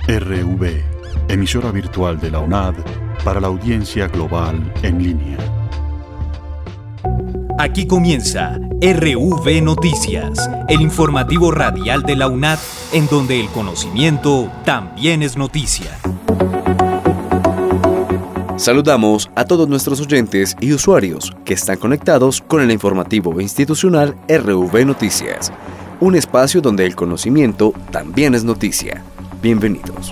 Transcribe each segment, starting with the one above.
RV, emisora virtual de la UNAD para la audiencia global en línea. Aquí comienza RV Noticias, el informativo radial de la UNAD, en donde el conocimiento también es noticia. Saludamos a todos nuestros oyentes y usuarios que están conectados con el informativo institucional RV Noticias, un espacio donde el conocimiento también es noticia. Bienvenidos.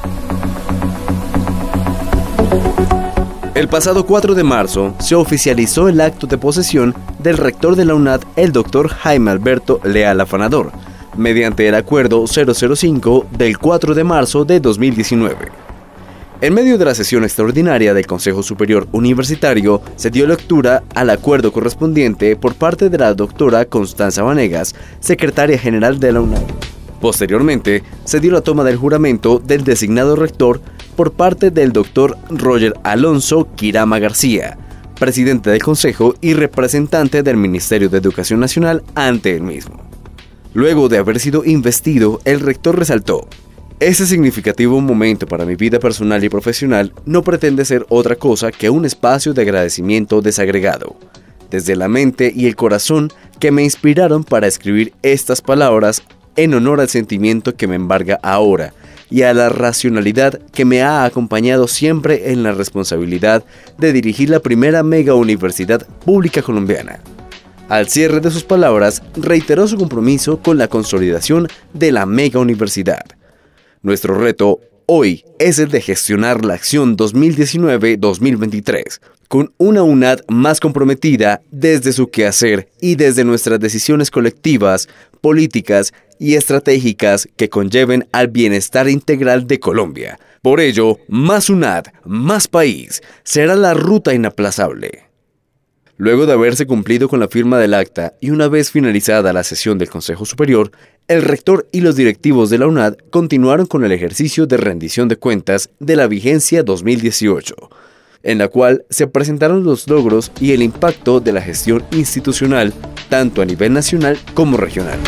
El pasado 4 de marzo se oficializó el acto de posesión del rector de la UNAD, el Dr. Jaime Alberto Leal Afanador, mediante el Acuerdo 005 del 4 de marzo de 2019. En medio de la sesión extraordinaria del Consejo Superior Universitario, se dio lectura al acuerdo correspondiente por parte de la doctora Constanza Vanegas, secretaria general de la UNAD. Posteriormente, se dio la toma del juramento del designado rector por parte del doctor Roger Alonso Quirama García, presidente del Consejo y representante del Ministerio de Educación Nacional ante el mismo. Luego de haber sido investido, el rector resaltó: "Este significativo momento para mi vida personal y profesional no pretende ser otra cosa que un espacio de agradecimiento desagregado, desde la mente y el corazón que me inspiraron para escribir estas palabras en honor al sentimiento que me embarga ahora y a la racionalidad que me ha acompañado siempre en la responsabilidad de dirigir la primera mega universidad pública colombiana". Al cierre de sus palabras, reiteró su compromiso con la consolidación de la mega universidad. Nuestro reto hoy es el de gestionar la acción 2019-2023, con una UNAD más comprometida desde su quehacer y desde nuestras decisiones colectivas, políticas y estratégicas que conlleven al bienestar integral de Colombia. Por ello, más UNAD, más país, será la ruta inaplazable. Luego de haberse cumplido con la firma del acta y una vez finalizada la sesión del Consejo Superior, el rector y los directivos de la UNAD continuaron con el ejercicio de rendición de cuentas de la vigencia 2018, en la cual se presentaron los logros y el impacto de la gestión institucional, tanto a nivel nacional como regional.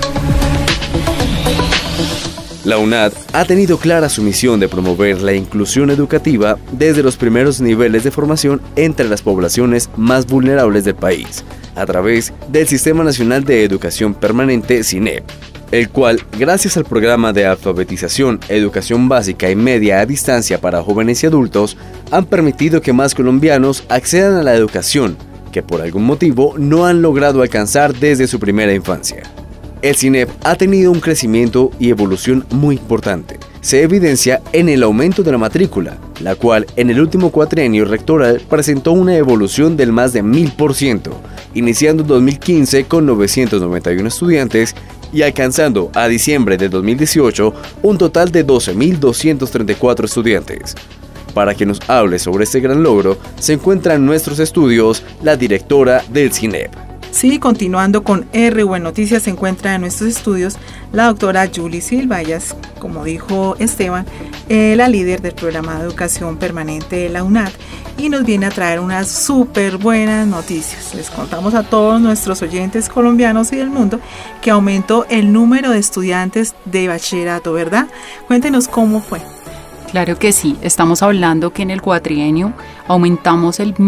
La UNAD ha tenido clara su misión de promover la inclusión educativa desde los primeros niveles de formación entre las poblaciones más vulnerables del país, a través del Sistema Nacional de Educación Permanente SINEP, el cual, gracias al programa de alfabetización, educación básica y media a distancia para jóvenes y adultos, han permitido que más colombianos accedan a la educación que por algún motivo no han logrado alcanzar desde su primera infancia. El SINEP ha tenido un crecimiento y evolución muy importante. Se evidencia en el aumento de la matrícula, la cual en el último cuatrienio rectoral presentó una evolución del más de 1000%, iniciando en 2015 con 991 estudiantes y alcanzando a diciembre de 2018 un total de 12.234 estudiantes. Para que nos hable sobre este gran logro, se encuentra en nuestros estudios la directora del SINEP. Sí, continuando con RV Noticias, se encuentra en nuestros estudios la doctora Julie Silva. Ella es, como dijo Esteban, la líder del programa de educación permanente de la UNAD y nos viene a traer unas súper buenas noticias. Les contamos a todos nuestros oyentes colombianos y del mundo que aumentó el número de estudiantes de bachillerato, ¿verdad? Cuéntenos cómo fue. Claro que sí, estamos hablando que en el cuatrienio aumentamos el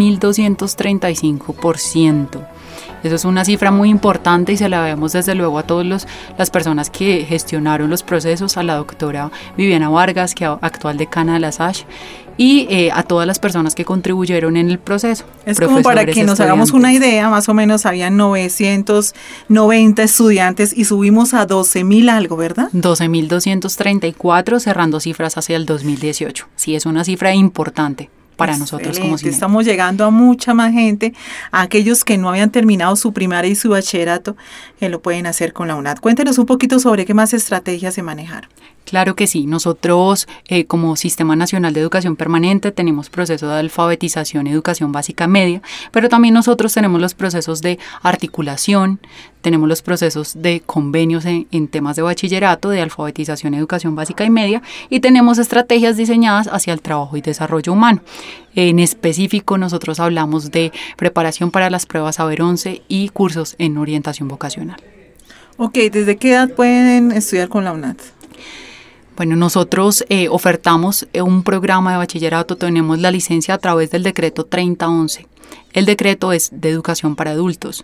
1.235%. Eso es una cifra muy importante y se la debemos desde luego a todas las personas que gestionaron los procesos, a la doctora Viviana Vargas, que actual decana de la SASH, y a todas las personas que contribuyeron en el proceso. Es como para que nos hagamos una idea, más o menos habían 990 estudiantes y subimos a 12.000 algo, ¿verdad? 12.234, cerrando cifras hacia el 2018. Sí, es una cifra importante para nosotros como SINEP. Estamos llegando a mucha más gente, a aquellos que no habían terminado su primaria y su bachillerato, que lo pueden hacer con la UNAD. Cuéntenos un poquito sobre qué más estrategias se manejaron. Claro que sí. Nosotros, como Sistema Nacional de Educación Permanente, tenemos proceso de alfabetización y educación básica media, pero también nosotros tenemos los procesos de articulación, tenemos los procesos de convenios en temas de bachillerato, de alfabetización y educación básica y media, y tenemos estrategias diseñadas hacia el trabajo y desarrollo humano. En específico, nosotros hablamos de preparación para las pruebas Saber 11 y cursos en orientación vocacional. Ok, ¿desde qué edad pueden estudiar con la UNAD? Bueno, nosotros ofertamos un programa de bachillerato, tenemos la licencia a través del decreto 3011. El decreto es de educación para adultos.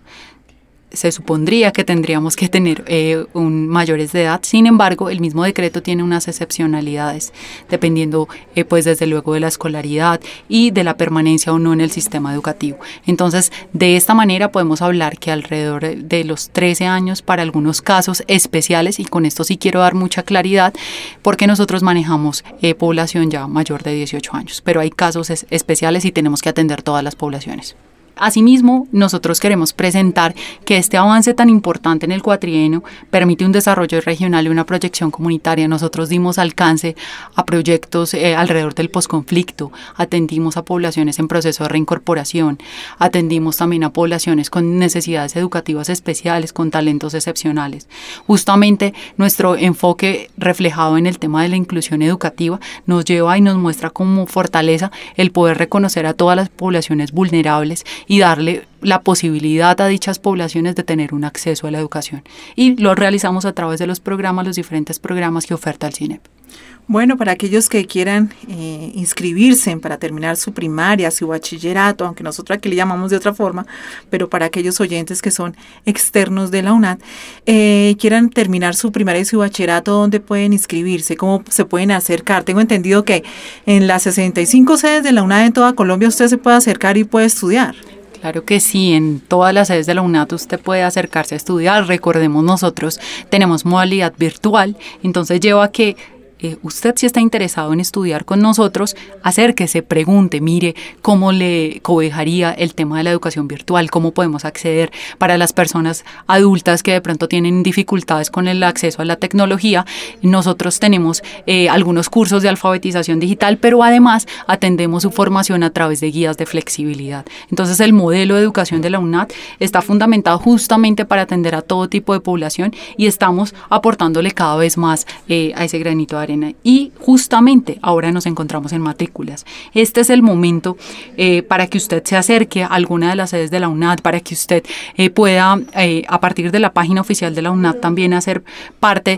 Se supondría que tendríamos que tener mayores de edad. Sin embargo, el mismo decreto tiene unas excepcionalidades, dependiendo, pues desde luego, de la escolaridad y de la permanencia o no en el sistema educativo. Entonces, de esta manera podemos hablar que alrededor de los 13 años, para algunos casos especiales, y con esto sí quiero dar mucha claridad, porque nosotros manejamos población ya mayor de 18 años, pero hay casos especiales y tenemos que atender todas las poblaciones. Asimismo, nosotros queremos presentar que este avance tan importante en el cuatrienio permite un desarrollo regional y una proyección comunitaria. Nosotros dimos alcance a proyectos alrededor del posconflicto, atendimos a poblaciones en proceso de reincorporación, atendimos también a poblaciones con necesidades educativas especiales, con talentos excepcionales. Justamente nuestro enfoque reflejado en el tema de la inclusión educativa nos lleva y nos muestra como fortaleza el poder reconocer a todas las poblaciones vulnerables y darle la posibilidad a dichas poblaciones de tener un acceso a la educación. Y lo realizamos a través de los diferentes programas que oferta el CINEP. Bueno, para aquellos que quieran inscribirse para terminar su primaria, su bachillerato, aunque nosotros aquí le llamamos de otra forma, pero para aquellos oyentes que son externos de la UNAD, quieran terminar su primaria y su bachillerato, ¿dónde pueden inscribirse? ¿Cómo se pueden acercar? Tengo entendido que en las 65 sedes de la UNAD en toda Colombia usted se puede acercar y puede estudiar. Claro que sí, en todas las sedes de la UNAD usted puede acercarse a estudiar. Recordemos, nosotros tenemos modalidad virtual, entonces lleva a que usted, si está interesado en estudiar con nosotros, acérquese, pregunte, mire cómo le cobijaría el tema de la educación virtual, cómo podemos acceder para las personas adultas que de pronto tienen dificultades con el acceso a la tecnología. Nosotros tenemos algunos cursos de alfabetización digital, pero además atendemos su formación a través de guías de flexibilidad. Entonces, el modelo de educación de la UNAD está fundamentado justamente para atender a todo tipo de población y estamos aportándole cada vez más a ese granito de arena. Y justamente ahora nos encontramos en matrículas. Este es el momento para que usted se acerque a alguna de las sedes de la UNAD, para que usted pueda, a partir de la página oficial de la UNAD, también hacer parte,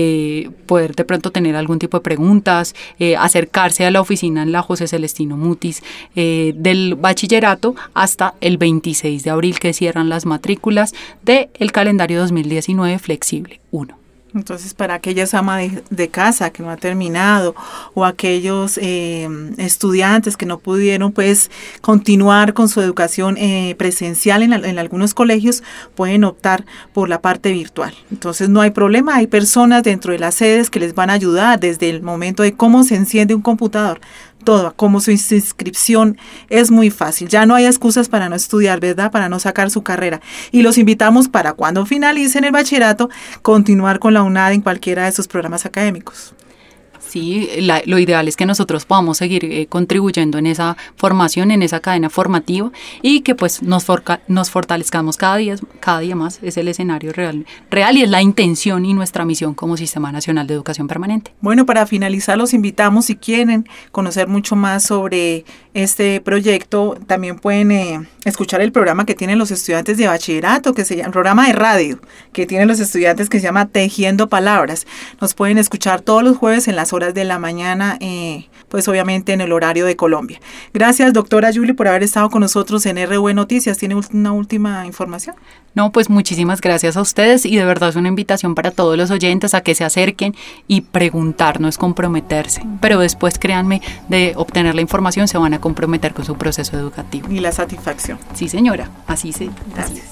poder de pronto tener algún tipo de preguntas, acercarse a la oficina en la José Celestino Mutis del bachillerato hasta el 26 de abril, que cierran las matrículas del calendario 2019 flexible 1. Entonces, para aquellas amas de casa que no ha terminado o aquellos estudiantes que no pudieron pues continuar con su educación presencial en algunos colegios, pueden optar por la parte virtual. Entonces, no hay problema, hay personas dentro de las sedes que les van a ayudar desde el momento de cómo se enciende un computador, todo, como su inscripción es muy fácil. Ya no hay excusas para no estudiar, ¿verdad? Para no sacar su carrera. Y los invitamos para cuando finalicen el bachillerato, continuar con la UNAD en cualquiera de sus programas académicos. Sí, lo ideal es que nosotros podamos seguir contribuyendo en esa formación, en esa cadena formativa y que pues nos fortalezcamos cada día más. Es el escenario real y es la intención y nuestra misión como Sistema Nacional de Educación Permanente. Bueno, para finalizar los invitamos, si quieren conocer mucho más sobre este proyecto, también pueden escuchar el programa que tienen los estudiantes de bachillerato, que se llama, programa de radio que tienen los estudiantes, que se llama Tejiendo Palabras. Nos pueden escuchar todos los jueves en las horas de la mañana, pues obviamente en el horario de Colombia. Gracias, doctora Julie, por haber estado con nosotros en RV Noticias. ¿Tiene una última información? No, pues muchísimas gracias a ustedes y de verdad es una invitación para todos los oyentes a que se acerquen y preguntar, no es comprometerse, pero después, créanme, de obtener la información se van a comprometer con su proceso educativo. Y la satisfacción. Sí, señora, así sí. Gracias.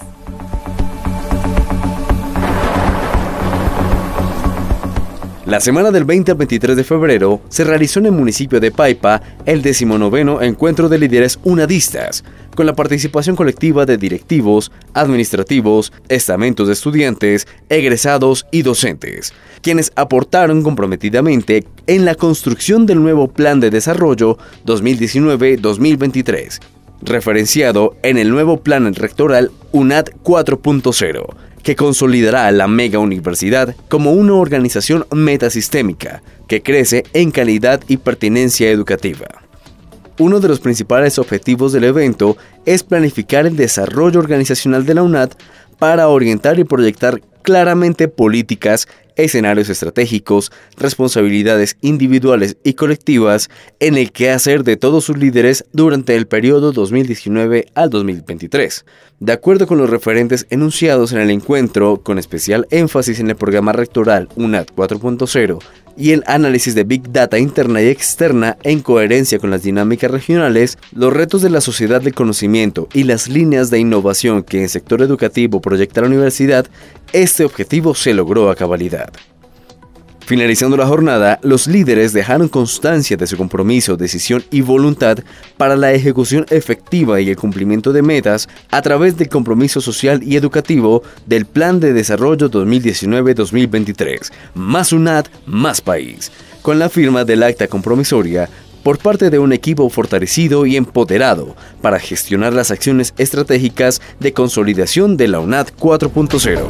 La semana del 20 al 23 de febrero se realizó en el municipio de Paipa el 19º Encuentro de Líderes Unadistas, con la participación colectiva de directivos, administrativos, estamentos de estudiantes, egresados y docentes, quienes aportaron comprometidamente en la construcción del nuevo Plan de Desarrollo 2019-2023, referenciado en el nuevo Plan Rectoral UNAD 4.0, que consolidará a la mega universidad como una organización metasistémica que crece en calidad y pertinencia educativa. Uno de los principales objetivos del evento es planificar el desarrollo organizacional de la UNAD para orientar y proyectar claramente políticas, escenarios estratégicos, responsabilidades individuales y colectivas en el quehacer de todos sus líderes durante el periodo 2019 al 2023. De acuerdo con los referentes enunciados en el encuentro, con especial énfasis en el programa rectoral UNAD 4.0 y el análisis de Big Data interna y externa en coherencia con las dinámicas regionales, los retos de la sociedad del conocimiento y las líneas de innovación que en sector educativo proyecta la universidad, este objetivo se logró a cabalidad. Finalizando la jornada, los líderes dejaron constancia de su compromiso, decisión y voluntad para la ejecución efectiva y el cumplimiento de metas a través del compromiso social y educativo del Plan de Desarrollo 2019-2023, Más UNAD, Más País, con la firma del acta compromisoria por parte de un equipo fortalecido y empoderado para gestionar las acciones estratégicas de consolidación de la UNAD 4.0.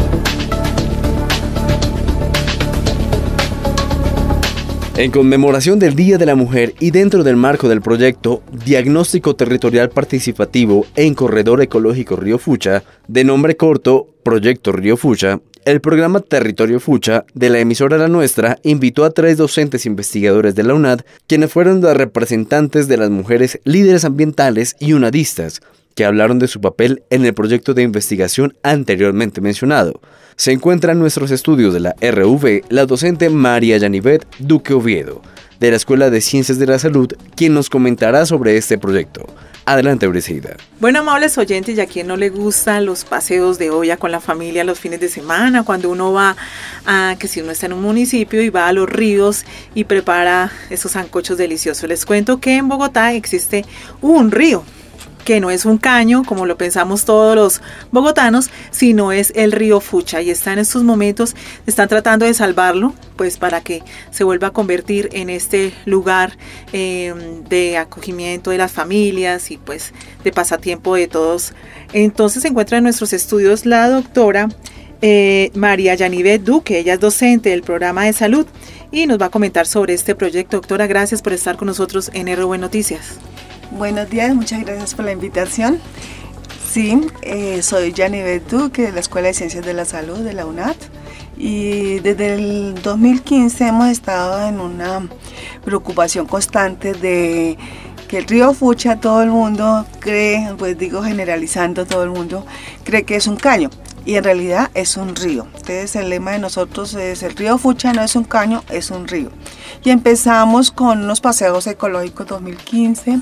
En conmemoración del Día de la Mujer y dentro del marco del proyecto Diagnóstico Territorial Participativo en Corredor Ecológico Río Fucha, de nombre corto Proyecto Río Fucha, el programa Territorio Fucha de la emisora La Nuestra invitó a 3 docentes investigadores de la UNAD, quienes fueron las representantes de las mujeres líderes ambientales y unadistas, que hablaron de su papel en el proyecto de investigación anteriormente mencionado. Se encuentra en nuestros estudios de la RV la docente María Yanivet Duque Oviedo, de la Escuela de Ciencias de la Salud, quien nos comentará sobre este proyecto. Adelante, Briseida. Bueno, amables oyentes, y a quien no le gustan los paseos de olla con la familia los fines de semana, cuando uno va que si uno está en un municipio y va a los ríos y prepara esos sancochos deliciosos. Les cuento que en Bogotá existe un río, que no es un caño, como lo pensamos todos los bogotanos, sino es el río Fucha, y está en estos momentos, están tratando de salvarlo, pues para que se vuelva a convertir en este lugar de acogimiento de las familias y pues de pasatiempo de todos. Entonces se encuentra en nuestros estudios la doctora María Yanivet Duque, ella es docente del programa de salud y nos va a comentar sobre este proyecto. Doctora, gracias por estar con nosotros en RV Noticias. Buenos días, muchas gracias por la invitación. Sí, soy Yanivet Duque de la Escuela de Ciencias de la Salud de la UNAD y desde el 2015 hemos estado en una preocupación constante de que el río Fucha, todo el mundo cree, pues digo generalizando, todo el mundo cree que es un caño y en realidad es un río. Entonces el lema de nosotros es: el río Fucha no es un caño, es un río. Y empezamos con unos paseos ecológicos 2015,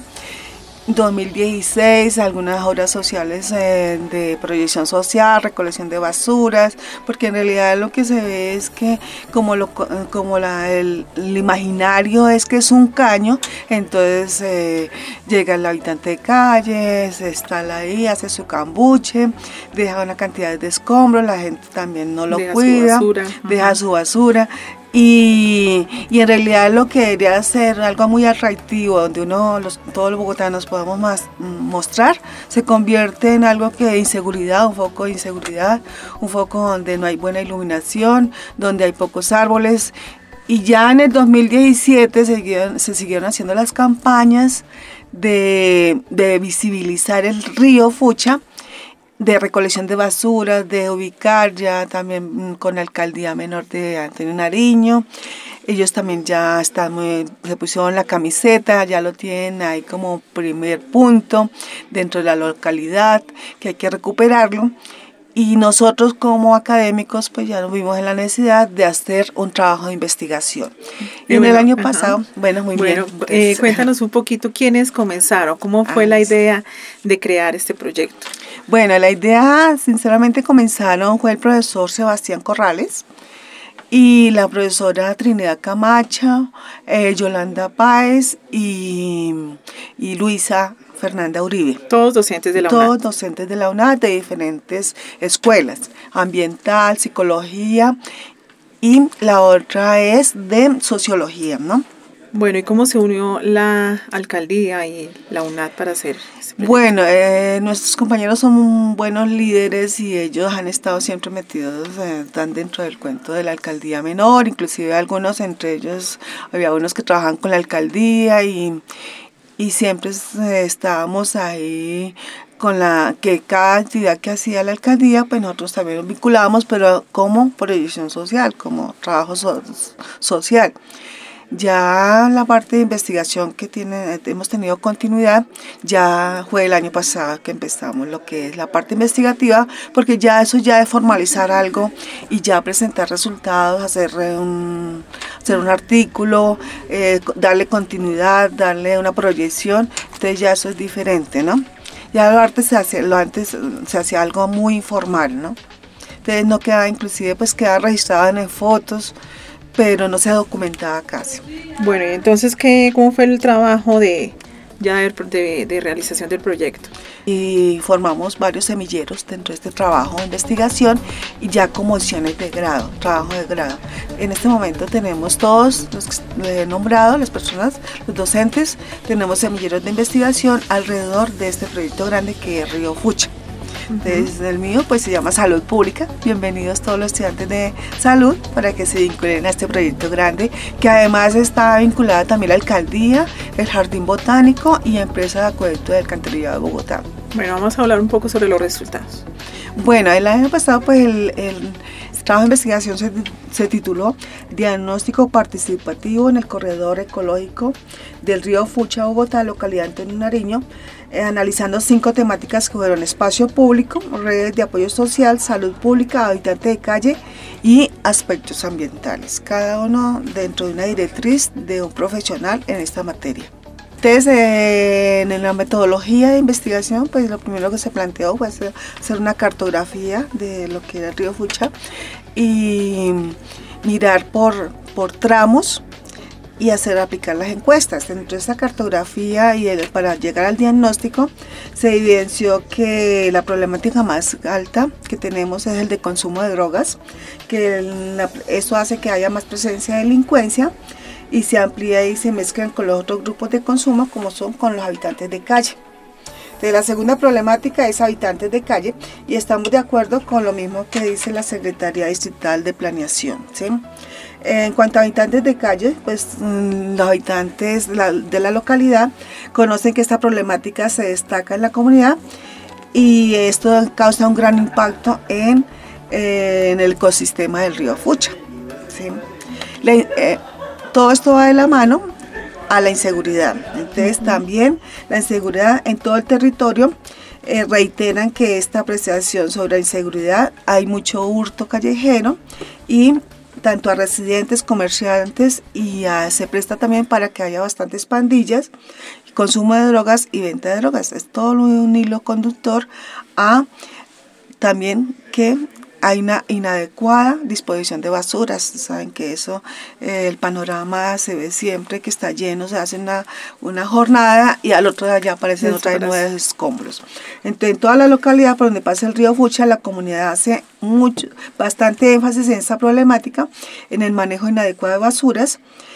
2016, algunas obras sociales de proyección social, recolección de basuras, porque en realidad lo que se ve es que el imaginario es que es un caño, entonces llega el habitante de calle, se instala ahí, hace su cambuche, deja una cantidad de escombros, la gente también no lo cuida, deja su basura. Y en realidad lo que debería ser algo muy atractivo, donde todos los bogotanos podamos mostrar, se convierte en algo que inseguridad, un foco de inseguridad, un foco donde no hay buena iluminación, donde hay pocos árboles. Y ya en el 2017 se siguieron haciendo las campañas de visibilizar el río Fucha, de recolección de basuras, de ubicar ya también con la alcaldía menor de Antonio Nariño. Ellos también ya se pusieron la camiseta, ya lo tienen ahí como primer punto dentro de la localidad, que hay que recuperarlo. Y nosotros como académicos pues ya nos vimos en la necesidad de hacer un trabajo de investigación. Y en el año pasado, bien. Cuéntanos un poquito quiénes comenzaron, cómo fue la idea de crear este proyecto. Bueno, la idea sinceramente fue el profesor Sebastián Corrales y la profesora Trinidad Camacho, Yolanda Páez y Luisa Fernanda Uribe. Todos docentes de la UNAD. Todos docentes de la UNAD de diferentes escuelas, ambiental, psicología y la otra es de sociología, ¿no? Bueno, ¿y cómo se unió la alcaldía y la UNAD para hacer ese proyecto? Bueno, nuestros compañeros son buenos líderes y ellos han estado siempre metidos, están dentro del cuento de la alcaldía menor, inclusive algunos entre ellos, había unos que trabajan con la alcaldía y siempre estábamos ahí que cada actividad que hacía la alcaldía, pues nosotros también nos vinculábamos, pero como proyección social, como trabajo social. Ya la parte de investigación que hemos tenido continuidad, ya fue el año pasado que empezamos lo que es la parte investigativa, porque ya eso ya es formalizar algo y ya presentar resultados, hacer un artículo, darle continuidad, darle una proyección, entonces ya eso es diferente, ¿no? Ya lo antes se hacía algo muy informal, ¿no? Entonces no quedaba, inclusive pues quedaba registrado en fotos, pero no se documentaba casi. Bueno, y entonces, ¿cómo fue el trabajo de realización del proyecto? Y formamos varios semilleros dentro de este trabajo de investigación y ya como opciones de grado, trabajo de grado. En este momento tenemos todos los que les he nombrado, las personas, los docentes, tenemos semilleros de investigación alrededor de este proyecto grande que es Río Fucha. Entonces, el mío pues se llama Salud Pública. Bienvenidos todos los estudiantes de salud para que se vinculen a este proyecto grande, que además está vinculada también a la alcaldía, el Jardín Botánico y Empresa de Acueducto del Alcantarillado de Bogotá. Bueno, vamos a hablar un poco sobre los resultados. Bueno, el año pasado pues el trabajo de investigación se tituló Diagnóstico Participativo en el Corredor Ecológico del Río Fucha, Bogotá, localidad Antonio Nariño, analizando 5 temáticas que fueron espacio público, redes de apoyo social, salud pública, habitante de calle y aspectos ambientales, cada uno dentro de una directriz de un profesional en esta materia. Entonces, en la metodología de investigación, pues lo primero que se planteó fue hacer una cartografía de lo que era el Río Fucha y mirar por tramos y aplicar las encuestas. Dentro de esta cartografía y para llegar al diagnóstico se evidenció que la problemática más alta que tenemos es el de consumo de drogas, que eso hace que haya más presencia de delincuencia y se amplía y se mezclan con los otros grupos de consumo como son con los habitantes de calle. Entonces, la segunda problemática es habitantes de calle y estamos de acuerdo con lo mismo que dice la Secretaría Distrital de Planeación, ¿sí? En cuanto a habitantes de calle, pues los habitantes de la localidad conocen que esta problemática se destaca en la comunidad y esto causa un gran impacto en el ecosistema del río Fucha, ¿sí? Todo esto va de la mano a la inseguridad. Entonces también la inseguridad en todo el territorio, reiteran que esta apreciación sobre la inseguridad, hay mucho hurto callejero y tanto a residentes, comerciantes y se presta también para que haya bastantes pandillas, consumo de drogas y venta de drogas. Es todo un hilo conductor a también que hay una inadecuada disposición de basuras. Saben que eso, el panorama se ve siempre que está lleno, se hace una jornada y al otro día ya aparecen otra vez nuevos escombros. Entonces, en toda la localidad por donde pasa el río Fucha, la comunidad hace bastante énfasis en esta problemática, en el manejo inadecuado de basuras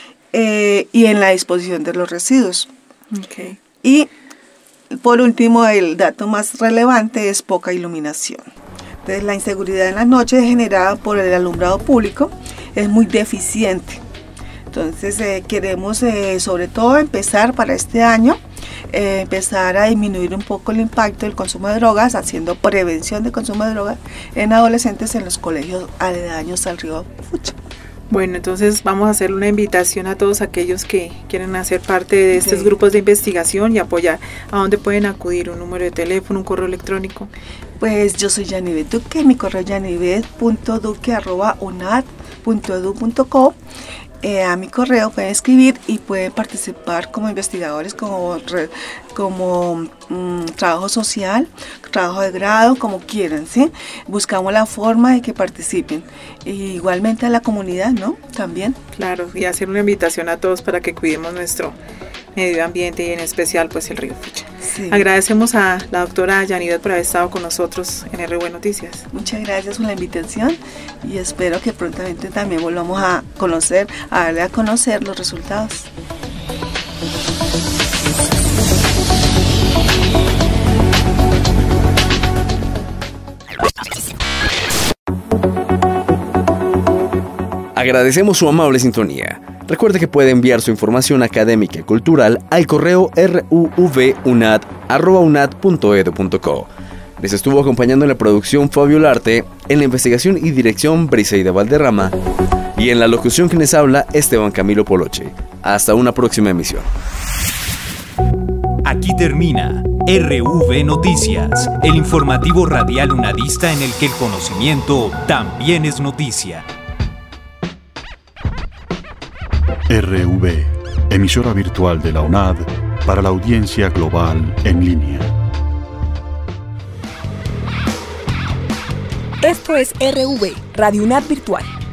y en la disposición de los residuos. Okay. Y por último, el dato más relevante es poca iluminación. Entonces, la inseguridad en las noches generada por el alumbrado público es muy deficiente. Entonces, queremos sobre todo empezar para este año, empezar a disminuir un poco el impacto del consumo de drogas, haciendo prevención de consumo de drogas en adolescentes en los colegios aledaños al río Fucha. Bueno, entonces vamos a hacer una invitación a todos aquellos que quieren hacer parte de estos grupos de investigación y apoyar. ¿A dónde pueden acudir? ¿Un número de teléfono, un correo electrónico? Pues yo soy Yanivet Duque, mi correo es yanivet.duque@unad.edu.co. A mi correo pueden escribir y pueden participar como investigadores, como trabajo social, trabajo de grado, como quieran, ¿sí? Buscamos la forma de que participen. Igualmente a la comunidad, ¿no? También. Claro, y hacer una invitación a todos para que cuidemos nuestro medio ambiente y en especial pues el río Fucha. Sí. Agradecemos a la doctora Yanivet por haber estado con nosotros en RV Noticias. Muchas gracias por la invitación y espero que prontamente también volvamos a darle a conocer los resultados. Agradecemos su amable sintonía. Recuerde que puede enviar su información académica y cultural al correo ruvunat@unat.edu.co. Les estuvo acompañando en la producción Fabio Larte, en la investigación y dirección Briseida Valderrama y en la locución quienes habla Esteban Camilo Poloche. Hasta una próxima emisión. Aquí termina RV Noticias, el informativo radial unadista en el que el conocimiento también es noticia. RV, emisora virtual de la UNAD para la audiencia global en línea. Esto es RV, Radio UNAD Virtual.